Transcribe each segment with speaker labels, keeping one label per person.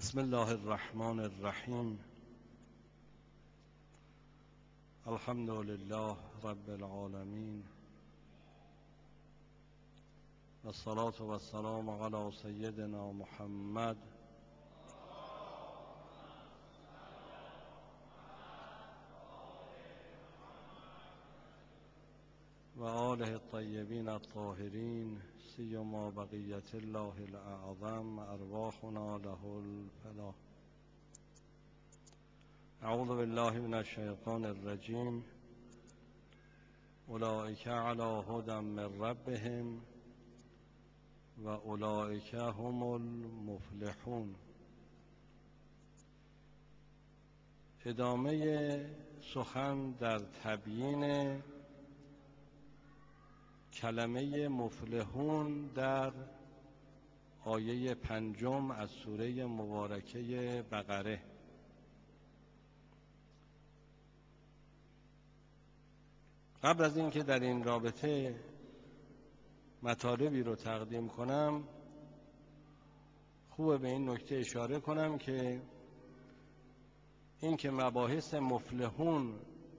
Speaker 1: بسم الله الرحمن الرحیم. الحمد لله رب العالمین و الصلاة و السلام علی سیدنا محمد و آله الطیبین الطاهرین سیما بقیت الله الاعظم ارواحنا له الفدا. اعوذ بالله من الشیطان الرجیم. اولئک علی هدی من ربهم و اولئک هم المفلحون. ادامه سخن در تبیین کلمه مفلحون در آیه 5 از سوره مبارکه بقره. قبل از اینکه در این رابطه مطالبی رو تقدیم کنم، خوبه به این نکته اشاره کنم که اینکه مباحث مفلحون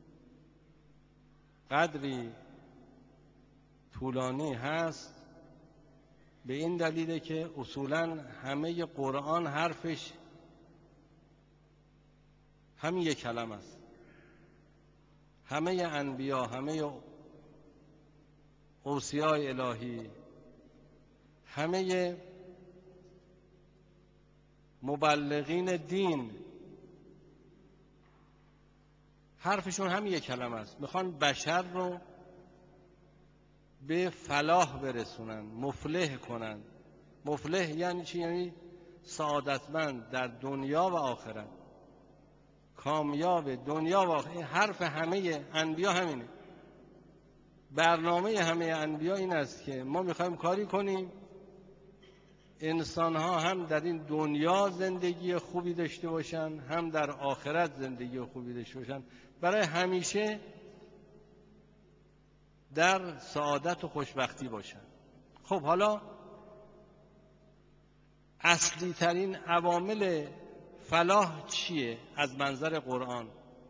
Speaker 1: قدری طولانی هست به این دلیله که اصولاً همه قرآن حرفش همین یک کلمه است. همه انبیا، همه اوصیاء الهی، همه مبلغین دین حرفشون همین یک کلمه است. میخوان بشر رو به فلاح برسونن، مفلح کنن. مفلح یعنی چی؟ یعنی سعادتمند در دنیا و آخرت، کامیاب دنیا و آخرت. حرف همه انبیا همینه. برنامه همه انبیا این است که ما میخوایم کاری کنیم انسان ها هم در این دنیا زندگی خوبی داشته باشن، هم در آخرت زندگی خوبی داشته باشن، برای همیشه در سعادت و خوشبختی باشن. خب حالا اصلی ترین عوامل فلاح چیه از منظر قرآن؟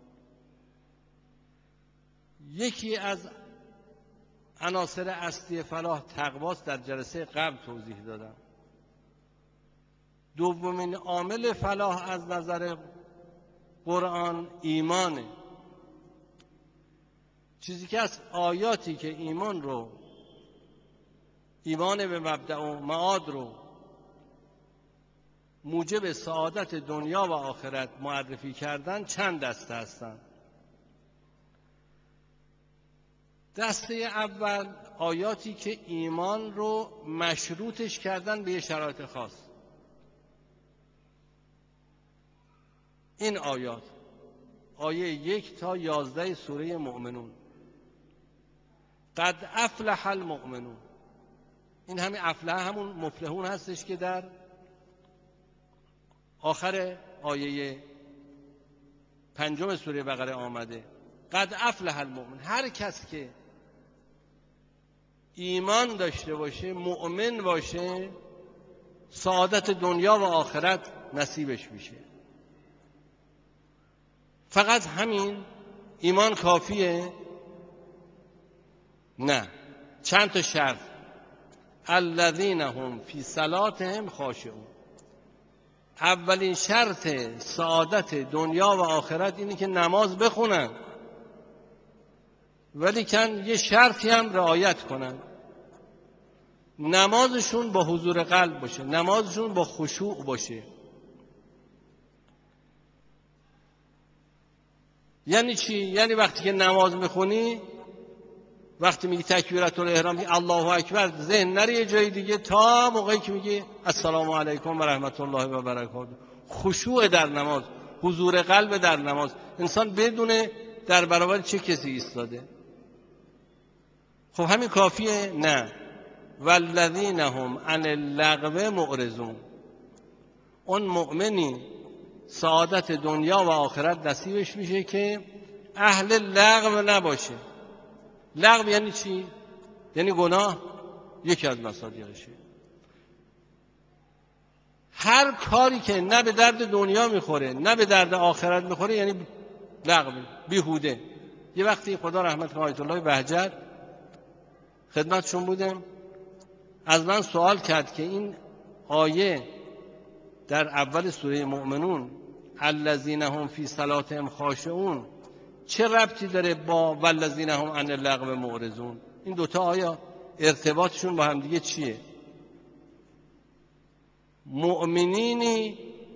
Speaker 1: یکی از عناصر اصلی فلاح تقواست، در جلسه قبل توضیح دادم. دومین عامل فلاح از نظر قرآن ایمانه. چیزی که از آیاتی که ایمان به مبدأ و معاد رو موجب سعادت دنیا و آخرت معرفی کردن چند دسته هستن. دسته اول آیاتی که ایمان رو مشروطش کردن به شرایط خاص. این آیات آیه 1 تا 11 سوره مؤمنون. قد افلح المؤمنون. این همین افلح همون مفلحون هستش که در آخر آیه 5 سوره بقره آمده. قد افلح المؤمن. هر کس که ایمان داشته باشه، مؤمن باشه، سعادت دنیا و آخرت نصیبش میشه. فقط همین ایمان کافیه؟ نه، چند تا شرط. الذین هم فی صلاتهم خاشعون. اولین شرط سعادت دنیا و آخرت اینه که نماز بخونن، ولیکن یه شرطی هم رعایت کنن. نمازشون با حضور قلب باشه، نمازشون با خشوع باشه. یعنی چی؟ یعنی وقتی که نماز میخونی، وقتی میگی تکبیرت الاحرام، میگی الله اکبر، ذهن نره یه جای دیگه تا موقعی که میگی السلام علیکم و رحمت الله و برکاته. خشوع در نماز، حضور قلب در نماز. انسان بدونه در برابر چه کسی ایستاده. خب همین کافیه؟ نه. والذین هم عن اللغو معرضون. اون مؤمنی سعادت دنیا و آخرت نصیبش میشه که اهل لغو نباشه. لغو یعنی چی؟ یعنی گناه. یکی از مصادیقشه. هر کاری که نه به درد دنیا میخوره نه به درد آخرت میخوره یعنی لغو، بیهوده. یه وقتی خدا رحمت کنه آیت الله بهجت خدمتشون بودم، از من سوال کرد که این آیه در اول سوره مؤمنون الذین هم فی صلاتهم خاشعون چه ربطی داره با والذین هم عن اللغو معرضون؟ این دوتا آیا ارتباطشون با هم دیگه چیه؟ مؤمنینی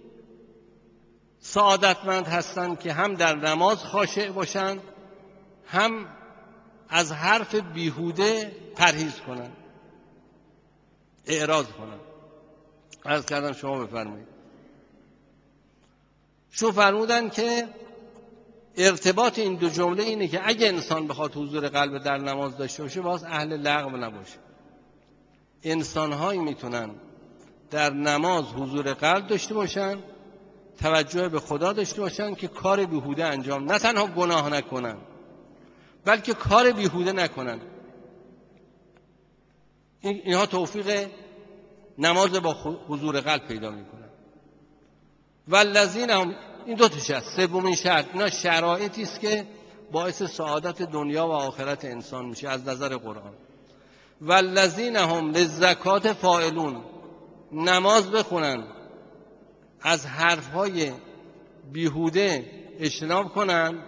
Speaker 1: سعادتمند هستند که هم در نماز خاشع باشند، هم از حرف بیهوده پرهیز کنند، اعراض کنند. عرض کردم شما بفرمایید. شو فرمودن که ارتباط این دو جمله اینه که اگه انسان بخواد حضور قلب در نماز داشته باشه باز اهل لغو نباشه. انسان‌هایی میتونن در نماز حضور قلب داشته باشن، توجه به خدا داشته باشن که کار بیهوده انجام، نه تنها گناه نکنن بلکه کار بیهوده نکنن. اینها توفیق نماز با حضور قلب پیدا میکنن. والذین هم، این دو تاش است. سومین شرط، اینا شرایطی است که باعث سعادت دنیا و آخرت انسان میشه از نظر قرآن. والذین هم للزکات فاعلون، نماز بخونن، از حرفهای بیهوده اجتناب کنن،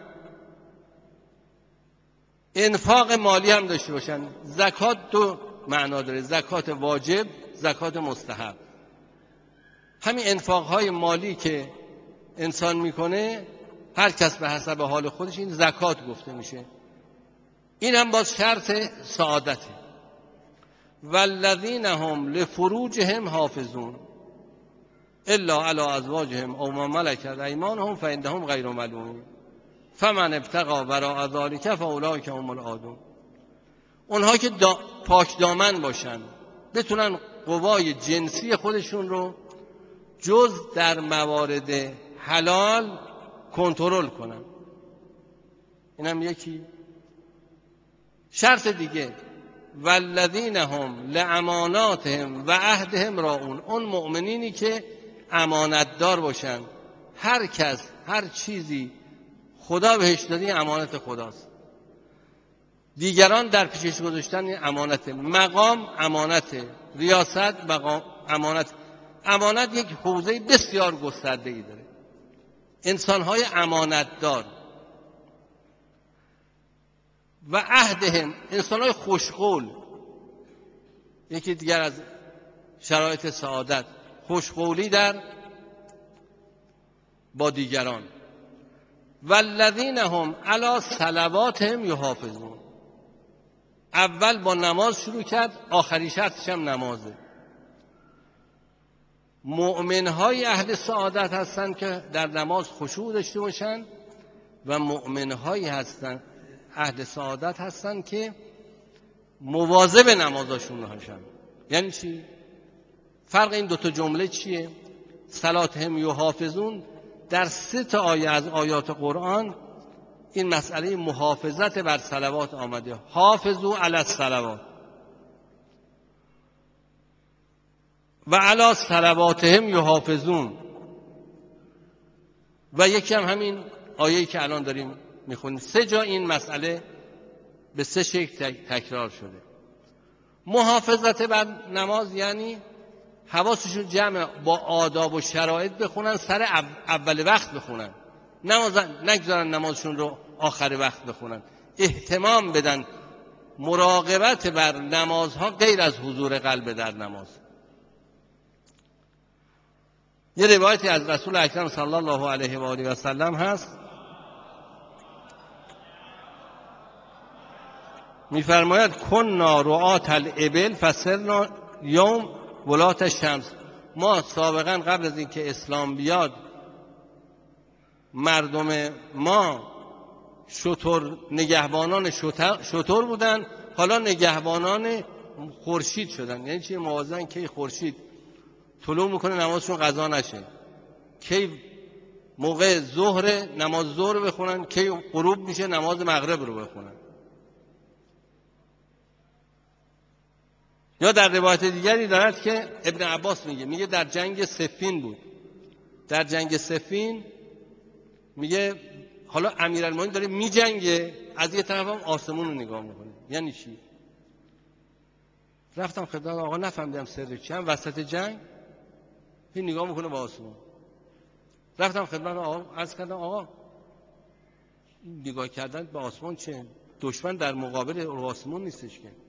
Speaker 1: انفاق مالی هم داشته باشن. زکات دو معنا داره، زکات واجب، زکات مستحب. همین انفاقهای مالی که انسان میکنه هر کس به حسب حال خودش این زکات گفته میشه. این هم باز شرط سعادته. والذین هم لفروجهم حافظون الا علی ازواجهم او ما ملکت ایمانهم فانهم غیر ملومین فمن ابتغى وراء ذلك فاولئک هم العادون. اونها که پاک دامن باشن، بتونن قوای جنسی خودشون رو جز در موارد حلال کنترل کنن. اینم یکی. شرط دیگه، والذین هم لاماناتهم و عهدهم راعون، اون مؤمنینی که امانتدار باشن. هر کس هر چیزی خدا بهش داده امانت خداست، دیگران در پیشش گذاشتن این امانت. مقام امانت، ریاست مقام امانت. امانت یک حوزه بسیار گسترده‌ای داره. انسان‌های امانتدار و عهدهم، انسان‌های خوشقول. یکی دیگر از شرایط سعادت خوشقولی در با دیگران. والذین هم علی صلواتهم یحافظون، اول با نماز شروع کرد، آخری شرطش هم نمازه. مؤمن‌های اهل سعادت هستند که در نماز خشوع داشته باشند و مؤمن‌هایی هستند اهل سعادت هستند که مواظب نمازشون باشند. یعنی چی؟ فرق این دوتا جمله چیه؟ صلاتهم یحافظون در 3 تا آیه از آیات قرآن این مسئله محافظت بر صلوات آمده. حافظوا علی الصلوات و علی صلواتهم یحافظون. و یکی هم همین آیه‌ای که الان داریم میخونیم. 3 جا این مسئله به 3 شکل تکرار شده. محافظت بر نماز یعنی حواسشون جمع، با آداب و شرایط بخونن، سر اول وقت بخونن، نگذارن نمازشون رو آخر وقت بخونن. اهتمام بدن، مراقبت بر نمازها غیر از حضور قلب در نماز. یه روایتی از رسول اکرم صلی الله علیه و آله و سلم هست، میفرماید کنا رعات الابل فسرنا یوم ولات الشمس. ما سابقا قبل از اینکه اسلام بیاد مردم ما نگهبانان شتر بودن، حالا نگهبانان خورشید شدن. یعنی چی؟ موازن که خورشید طلوع میکنه نمازشون قضا نشه، کی موقع ظهر نماز ظهر بخونن، کی غروب میشه نماز مغرب رو بخونن. یا در روایت دیگری دارد که ابن عباس میگه در جنگ صفین بود. در جنگ صفین میگه حالا امیرالمومنین داره میجنگه، از یه طرف هم آسمون رو نگاه میکنه. یعنی چی؟ رفتم خدمت آقا، نفهمیدم سر چی، هم وسط جنگ این نگاه میکنه به آسمون. رفتم خدمت آقا، عرض کردم آقا نگاه کردن به آسمان چه؟ دشمن در مقابل آسمون نیستش که.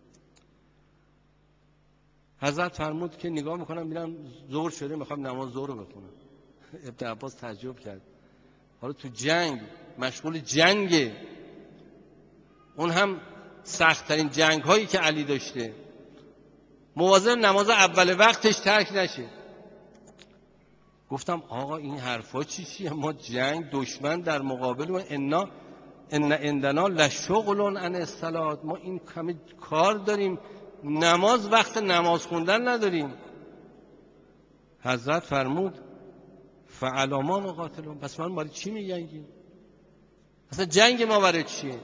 Speaker 1: حضرت فرمود که نگاه میکنم میرم ظهر شده، میخوام نماز ظهر رو بخونم. ابن عباس تعجب کرد. حالا تو جنگ، مشغول جنگه، اون هم سخت‌ترین جنگ هایی که علی داشته، مواظب نماز اول وقتش ترک نشه. گفتم آقا این حرفا چیه؟ ما جنگ، دشمن در مقابل و ان عندنا لشغل عن الصلاه، ما این کمی کار داریم، نماز وقت نماز خوندن نداریم. حضرت فرمود فعلی ما نقاتلون، پس من برای چی میجنگیم؟ اصلا جنگ ما برای چیه؟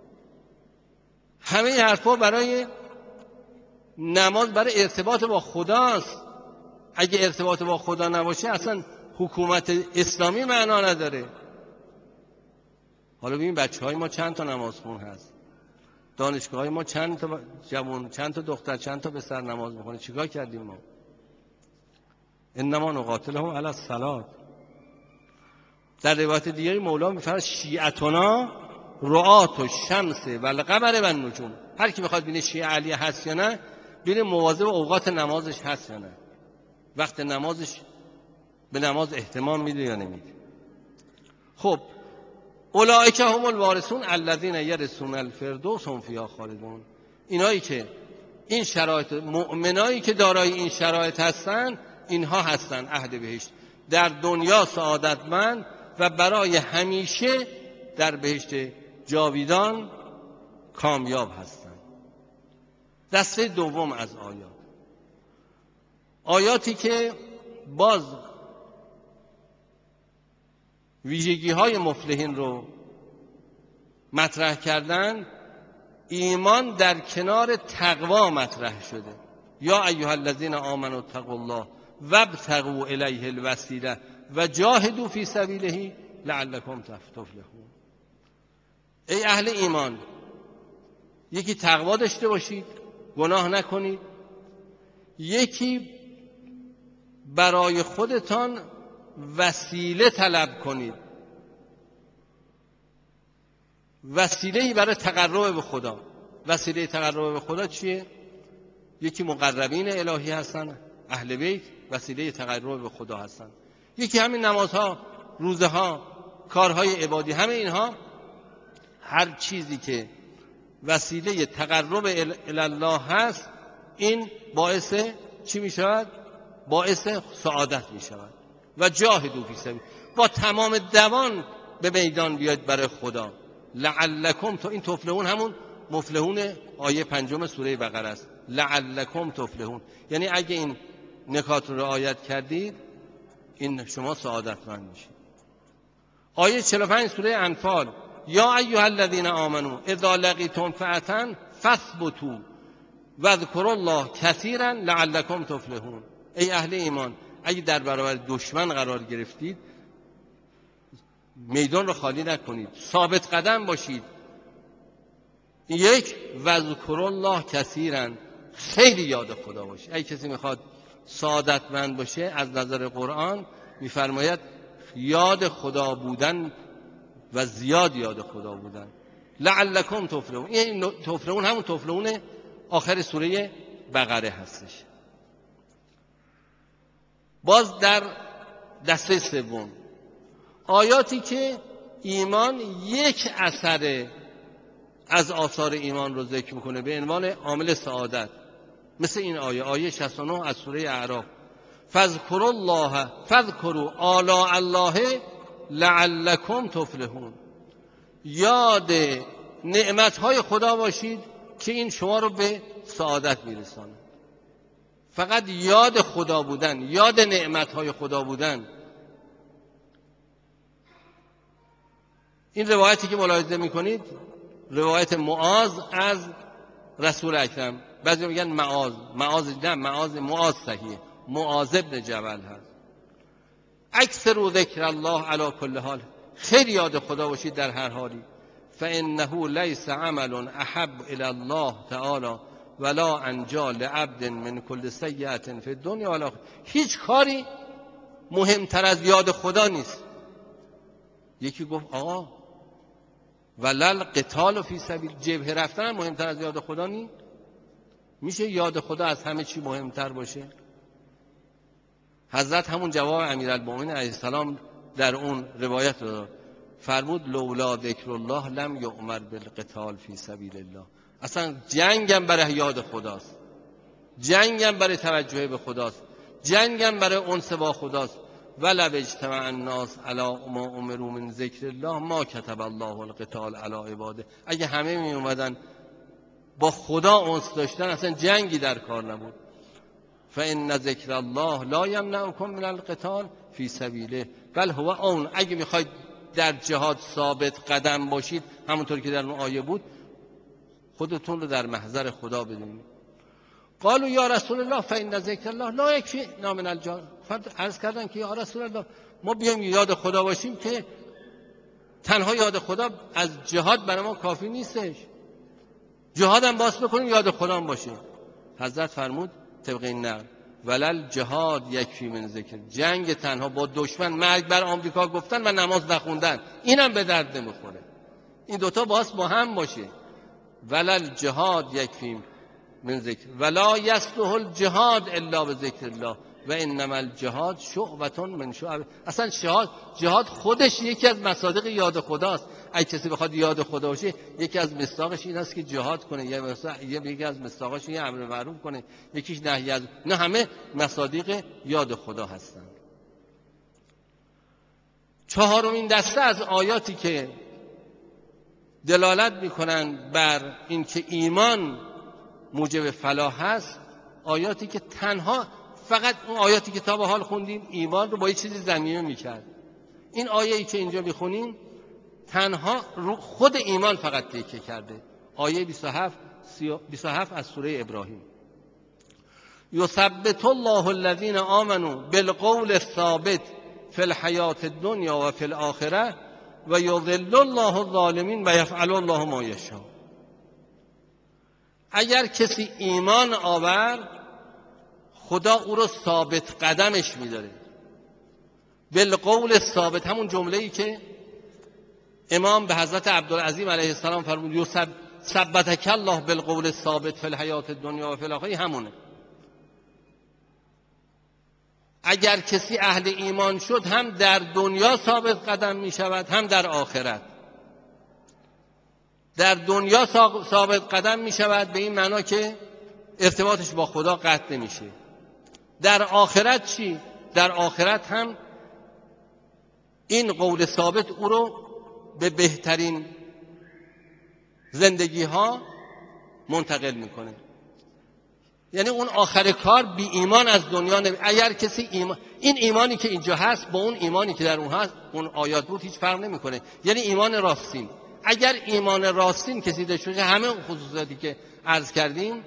Speaker 1: همه این حرفا برای نماز، برای ارتباط با خداست. اگه ارتباط با خدا نباشه اصلا حکومت اسلامی معنا نداره. حالا ببین بچه‌های ما چند تا نمازخون هست، دانشگاه‌های ما چند تا جوان، چند تا دختر، چند تا پسر نماز میخونه. چیکار کردیم ما؟ انما نقاتلهم علی الصلاه. در روایت دیگری مولا میفرماید شیعتنا رعات الشمس و القمر و النجوم. هر کی میخواد ببینه شیعه علی هست یا نه، ببینه مواظب اوقات نمازش هست یا نه، وقت نمازش به نماز اهتمام میده یا نمیده. خب اولئک هم الوارثون الذین یرثون الفردوس هم فیها خالدون. اینایی که این شرایط، مؤمنایی که دارای این شرایط هستن، اینها هستن اهل بهشت، در دنیا سعادتمند و برای همیشه در بهشت جاویدان کامیاب هستند. دسته دوم از آیاتی که باز ویژگی های مفلحین رو مطرح کردن، ایمان در کنار تقوا مطرح شده. یا ایها الذین آمنوا اتقوا الله وابتغوا الیه الوسیله و جاهدوا فی سبیله لعلکم تفلحون. ای اهل ایمان، یکی تقوا داشته باشید، گناه نکنید، یکی برای خودتان وسیله طلب کنید. وسیله‌ای برای تقرب به خدا. وسیله تقرب به خدا چیه؟ یکی مقربین الهی هستن، اهل بیت وسیله تقرب به خدا هستن. یکی همین نمازها، روزه ها، کارهای عبادی، همه اینها، هر چیزی که وسیله تقرب الله هست، این باعث چی می شود؟ باعث سعادت می شود. و جاهدوا فی سبیل، با تمام دوان به میدان بیاید برای خدا. لعلکم، تو این تفلحون همون مفلحون آیه 5 سوره بقره است. لعلکم تفلحون، یعنی اگه این نکات رو رعایت کردید، این شما سعادتمند میشید. آیه 45 سوره انفال، یا ایها الذین آمنوا اذا لقیتم فئة فاثبتوا واذکروا الله کثیرا لعلکم تفلحون. ای اهل ایمان، اگه در برابر دشمن قرار گرفتید، میدان رو خالی نکنید، ثابت قدم باشید. یک، واذکروا الله کثیرا، خیلی یاد خدا باشید. اگه کسی میخواد سعادتمند باشه از نظر قرآن میفرماید یاد خدا بودن و زیاد یاد خدا بودن. لعلکم تفلحون. این تفلحون همون تفلحون آخر سوره بقره هستش. باز در دسته سوم، آیاتی که ایمان یک اثر از آثار ایمان رو ذکر میکنه به عنوان عامل سعادت، مثل این آیه 69 از سوره اعراف، فاذکروا الله فاذکروا آلاء الله لعلکم تفلحون. یاد نعمتهای خدا باشید که این شما رو به سعادت میرسانه. فقط یاد خدا بودن، یاد نعمتهای خدا بودن. این روایتی که ملاحظه میکنید روایت معاذ از رسول اکرم بعضی میگن معاذ صحیح، معاذ بن جبل هست. اکثر ذکر الله علی کل حال، خیلی یاد خدا باشید در هر حالی. فانه لیس عمل احب الی الله تعالی ولا انجا لعبد من کل سیئة فی الدنیا ولا هیچ کاری مهمتر از یاد خدا نیست. یکی گفت آقا ولل قتال فی سبیل، جبهه رفتن مهمتر از یاد خدا نیست؟ میشه یاد خدا از همه چی مهمتر باشه؟ حضرت همون جواب امیرالمومنین علیه السلام در اون روایت رو فرمود لولا ذکر الله لم یؤمر بالقتال فی سبیل الله. اصلا جنگم برای یاد خداست، جنگم برای توجه به خداست، جنگم برای انس با خداست. ولو اجتمع الناس علی ما امروا من ذکر الله ما کتب الله القتال علی عباده. اگه همه می اومدن با خدا انس داشتن اصلا جنگی در کار نبود. فان ذکر الله لا یمنعکم من القتال فی سبیله بل هو اون. اگه میخواید در جهاد ثابت قدم باشید، همونطور که در اون آیه بود، خودتون رو در محضر خدا بدونید. قالوا یا رسول الله فإن ذکر الله لا یکفینا من الجهاد. عرض کردن که یا رسول الله ما بیایم یاد خدا باشیم که تنها یاد خدا از جهاد برای ما کافی نیستش، جهاد هم باز بکنیم یاد خدا هم باشیم. حضرت فرمود طبق این نقل ولل جهاد یکفی من ذکر، جنگ تنها با دشمن، مرگ بر آمریکا گفتن و نماز نخوندن، اینم به درد نمیخوره. این دوتا باز با هم باشه. ولل جهاد یکفی من ذکر ولا یصلح الجهاد الا بذکر الله و انما الجهاد شعبة من شعب. اصلا جهاد خودش یکی از مصادیق یاد خداست. اگه کسی بخواد یاد خدا باشه، یکی از مصداقش این است که جهاد کنه، یکی از مصداقش این امر معروف کنه، یکیش نهی از، نه همه مصادیق یاد خدا هستند. چهارمین دسته از آیاتی که دلالت میکنند بر اینکه ایمان موجب فلاح هست، آیاتی که تنها فقط اون آیاتی که تا به حال خوندیم ایمان رو با یه چیزی ضمیمه میکرد. این آیه‌ای که اینجا میخونیم تنها خود ایمان فقط تکیه کرده. آیه 27 از سوره ابراهیم. یثبت الله الذین آمنوا بالقول الثابت فی الحیاة الدنیا و فی الآخرة و یضل الله الظالمین و یفعل الله ما یشاء. اگر کسی ایمان آورد، خدا او رو ثابت قدمش می‌داره. بالقول ثابت، همون جمله‌ای که امام به حضرت عبدالعظیم علیه السلام فرمود ثبتک الله بالقول الثابت فی الحیاة الدنیا و فی الآخرة، همونه. اگر کسی اهل ایمان شد، هم در دنیا ثابت قدم می‌شود، هم در آخرت. در دنیا ثابت قدم می‌شود به این معنا که ارتباطش با خدا قطع نمیشه. در آخرت چی؟ در آخرت هم این قول ثابت او رو به بهترین زندگی ها منتقل میکنه. یعنی اون آخر کار بی ایمان از دنیا اگر کسی این ایمانی که اینجا هست با اون ایمانی که در اون هست، اون آیات بود، هیچ فرق نمیکنه. یعنی ایمان راستین. اگر ایمان راستین کسی داشته باشه، همه اون خصوصیاتی که عرض کردیم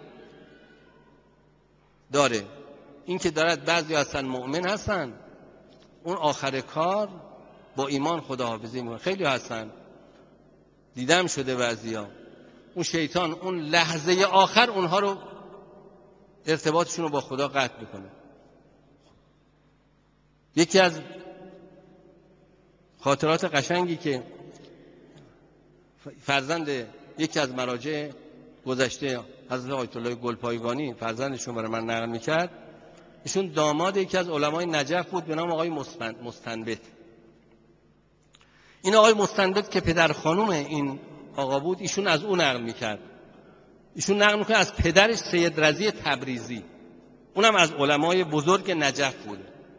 Speaker 1: داره. این که دارد بعضی هستن مؤمن هستن، اون آخر کار با ایمان خداحافظی میکنن. خیلی هستن، دیدم شده بعضیا، اون شیطان اون لحظه آخر اونها رو ارتباطشون رو با خدا قطع میکنه. یکی از خاطرات قشنگی که فرزند یکی از مراجع گذشته حضرت آیت الله گلپایگانی فرزندشون برای من نقل میکرد، ایشون داماد یکی از علمای نجف بود به نام آقای مستنبط. این آقای مستنبط که پدر خانوم این آقا بود، ایشون از اون نقل میکرد. ایشون نقل میکنه از پدرش سید رضی تبریزی، اونم از علمای بزرگ نجف بود.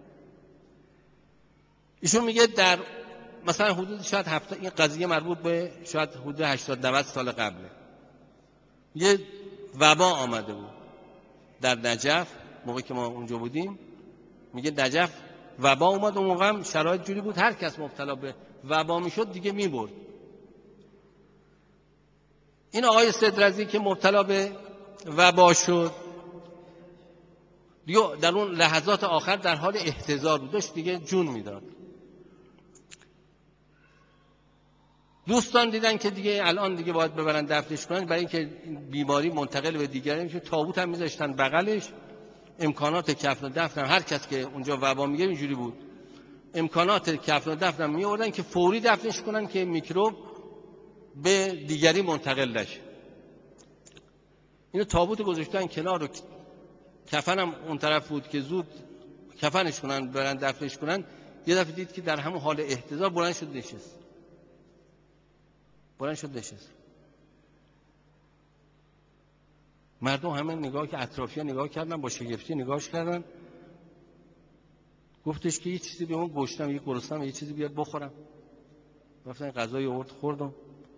Speaker 1: ایشون میگه در مثلا حدود شاید این قضیه مربوط به شاید حدود 80-90 سال قبله، یه وبا آمده بود در نجف موقعی که ما اونجا بودیم. میگه نجف وبا اومد، اون موقع هم شرایط جوری بود هر کس مبتلا به وبا میشد دیگه میبرد. این آقای سید رضی که مبتلا به وبا شد دیگه در اون لحظات آخر در حال احتضار بود، داشت دیگه جون میداد. دوستان دیدن که دیگه الان دیگه باید ببرن دفنش کنن، برای اینکه بیماری منتقل به دیگران میشه تابوت هم میذاشتن بغلش. امکانات کفن و دفن هر کس که اونجا وبا میگه اینجوری بود، امکانات کفن و دفن می آوردن که فوری دفنش کنن که میکروب به دیگری منتقل نشه. اینو تابوت گذاشتن کنار و کفن هم اون طرف بود که زود کفنش کنن برن دفنش کنن. یه دفعه دید که در همون حال احتضار بلند شد نشست. مردم همه نگاه که اطرافیان نگاه کردن، با شگفتی نگاهش کردن. گفتش که یه چیزی به اون گوشتم، یه گرسنم، یه چیزی بیاد بخورم. رفتن غذای آورد خوردم.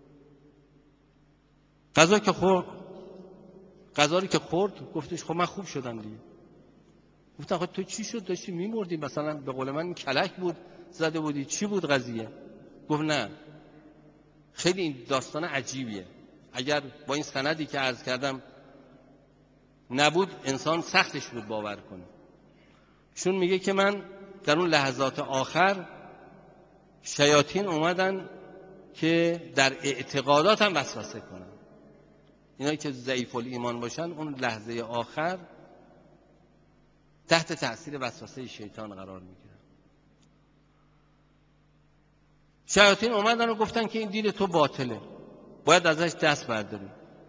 Speaker 1: غذایی که خورد گفتش خب من خوب شدم دیگه. گفتن خب تو چی شد؟ داشتی میمردی مثلا به قول من کلک بود زده بودی، چی بود قضیه؟ گفت نه خیلی این داستان عجیبیه، اگر با این سندی که عرض کردم نبود انسان سختش بود باور کنه. چون میگه که من در اون لحظات آخر شیاطین اومدن که در اعتقاداتم وسوسه کنن. اینایی که ضعیف الایمان باشن اون لحظه آخر تحت تأثیر وسوسه شیطان قرار میگیرن. شیاطین اومدن و گفتن که این دین تو باطله، باید ازش دست برداری.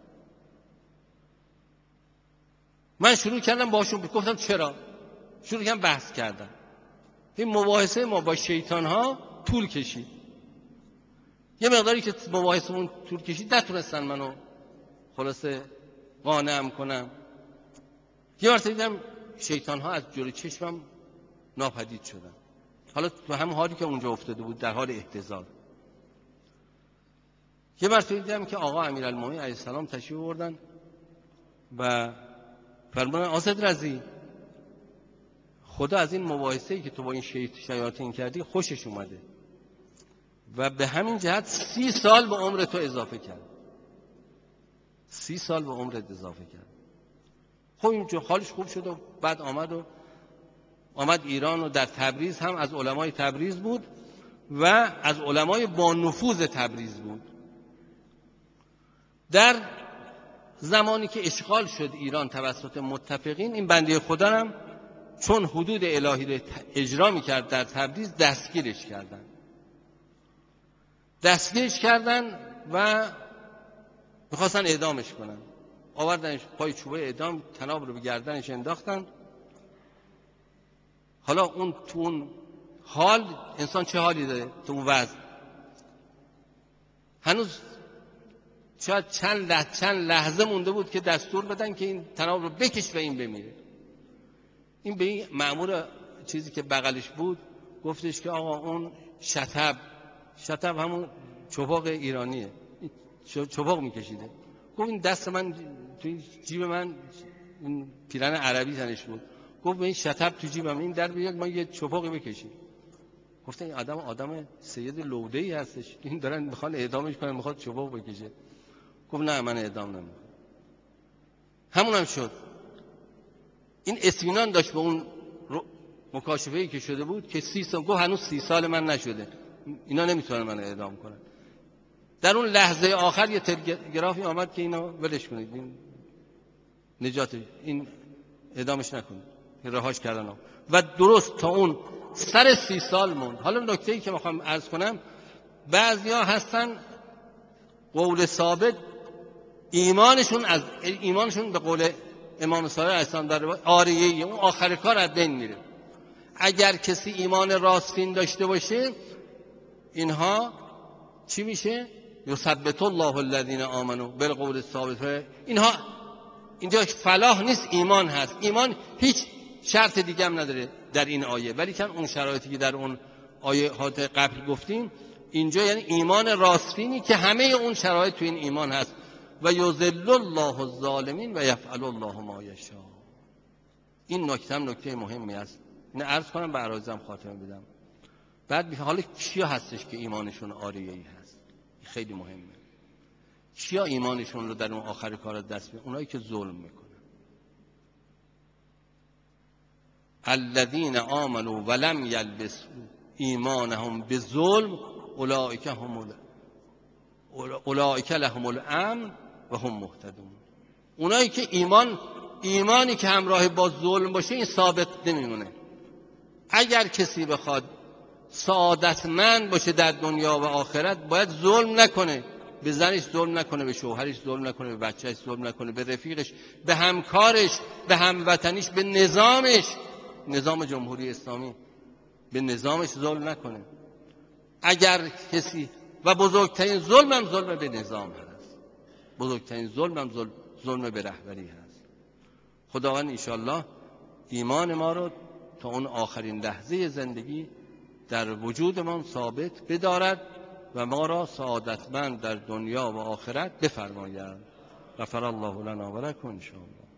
Speaker 1: من شروع کردم باشون، گفتم چرا؟ شروع کردم بحث کردم. این مباحثه ما با شیطان ها طول کشید. یه مقداری که مباحثمون طول کشید نتونستن منو خلاصه قانعم کنم. یه مرتبه دیدم شیطان ها از جلوی چشمم ناپدید شدن. حالا تو همون حالی که اونجا افتاده بود در حال احتضار. یه مرتبه دیدم که آقا امیرالمومنین علیه السلام تشریف آوردن و فرمودن آصد رضی خدا از این مباحثه‌ای که تو با این شیاطین کردی خوشش اومده و به همین جهت 30 سال به عمر تو اضافه کرد. 30 سال به عمرت اضافه کرد. خب اینجا حالش خوب شد و بعد آمد ایران و در تبریز هم از علمای تبریز بود و از علمای با نفوذ تبریز بود. در زمانی که اشغال شد ایران توسط متفقین، این بنده خدا هم چون حدود الهی رو اجرا می‌کرد در تبریز دستگیرش کردن و می‌خواستن اعدامش کنن. آوردنش پای چوبه اعدام، طناب رو به گردنش انداختن. حالا اون تو اون حال انسان چه حالی داره تو اون وضع؟ هنوز شاید چند لحظه مونده بود که دستور بدن که این طناب رو بکش و این بمیره. این به این مأمور چیزی که بغلش بود گفتش که آقا اون شطب همون چپاق ایرانیه، چپاق میکشیده. گفت این دست من تو این جیب من، این پیرن عربی تنش بود، گفت به این شطب تو جیبم، این در بیاد ما یه چپاقی بکشیم. گفتن این آدم سید لوده‌ای هستش، این دارن میخوان اعدامش کنن، میخواد چپاق بکشه. گفت نه من اعدام نمیکنم. همون هم شد. این اطمینان داشت به اون مکاشفه‌ای که شده بود که 30 سال، گفت هنوز 30 سال من نشده، اینا نمیتونن من اعدام کنن. در اون لحظه آخر یه تلگرافی آمد که اینو ولش کنید، این نجات، این اعدامش نکنید، رهاش کردن. و درست تا اون سر 30 سال موند. حالا نکته‌ای که میخوام عرض کنم، بعضیا هستن قول ثابت ایمانشون به قول امام صادق علیه السلام در آریه، اون آخر کار از بین میره. اگر کسی ایمان راستین داشته باشه اینها چی میشه؟ یثبت الله الذین آمنوا بالقول الثابت. اینجا فلاح نیست، ایمان هست. ایمان هیچ شرط دیگه هم نداره در این آیه، ولی چون اون شرایطی که در اون آیه هات قبل گفتیم اینجا یعنی ایمان راستینی که همه اون شرایط تو این ایمان هست. و یذل الله الظالمین و یفعل الله ما یشاء. این نکته هم نکته مهمی است. این عرض کنم به عرایزم خاتمه بدم. بعد حالا کیا هستش که ایمانشون آریه‌ای هست؟ خیلی مهمه. کیا ایمانشون رو در اون آخر کار دست میارن؟ اونایی که ظلم میکنن. الذین آمنوا ولم یلبسوا ایمانهم بظلم اولئک لهم الامن و هم مهتدون. اونایی که ایمانی که همراه با ظلم باشه این ثابت نمیمونه. اگر کسی بخواد سعادتمند باشه در دنیا و آخرت باید ظلم نکنه، به زنش ظلم نکنه، به شوهرش ظلم نکنه، به بچهش ظلم نکنه، به رفیقش، به همکارش، به هموطنیش، به نظامش، نظام جمهوری اسلامی، به نظامش ظلم نکنه. اگر کسی و بزرگترین ظلم هم ظلم به نظام هست، بزرگترین ظلم هم ظلم به رهبری هست. خداوند انشالله ایمان ما رو تا اون آخرین لحظه زندگی در وجودمان ثابت بدارد و ما را سعادتمند در دنیا و آخرت بفرماید. غفر الله لنا و لکم ان شاء الله.